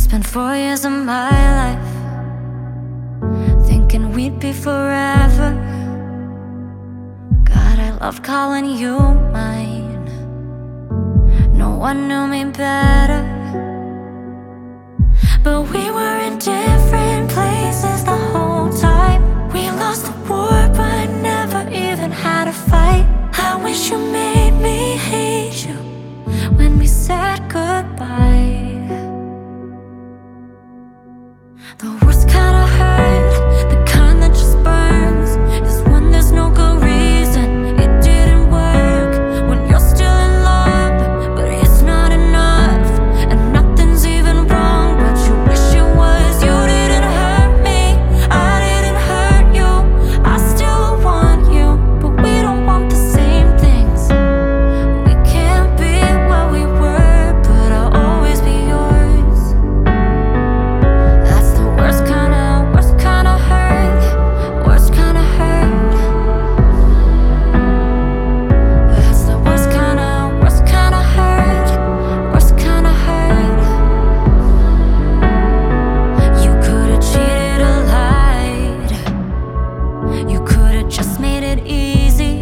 Spent 4 years of my life thinking we'd be forever. God, I loved calling you mine. No one knew me better. But we were in different places the whole time. We lost the war but never even had a fight. I wish you made me hate you when we said goodbye. The worst kind of hurt, the kind that just burns, is when there's no good reason it didn't work. When you're still in love, but it's not enough, and nothing's even wrong, but you wish it was. You didn't hurt me, I didn't hurt you. I still want you, but we don't want the same things. We can't be what we were, but I'll always be yours. That's the worst kind of hurt, worst kind of hurt. That's the worst kind of hurt, worst kind of hurt. You could've cheated or lied. You could've just made it easy.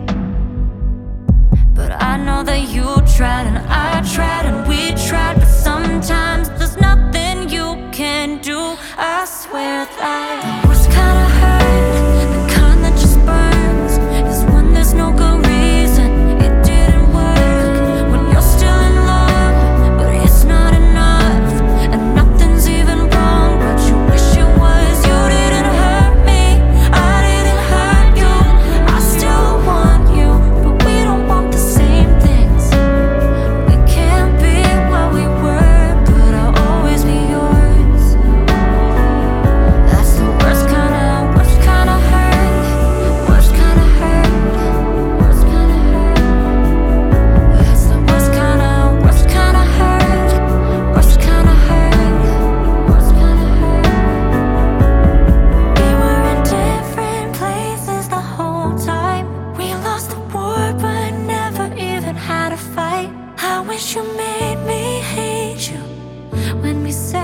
But I know that you tried and I tried and we tried. But sometimes there's nothing you can do. I swear that the worst kind of hurt, the kind that just burns, is when there's no good reason it didn't work. When you're still in love, but it's not enough, and nothing's even wrong, but you wish it was. You didn't hurt me, I didn't hurt you. I still want you, but we don't want the same things. We can't be what we were, but I'll always be yours. That's the worst kind of hurt, worst kind of hurt, worst kind of hurt. That's the worst kind of hurt, worst kind of hurt, worst kind of hurt. We were in different places the whole time. We lost the war but never even had a fight. I wish you made me hate you when we said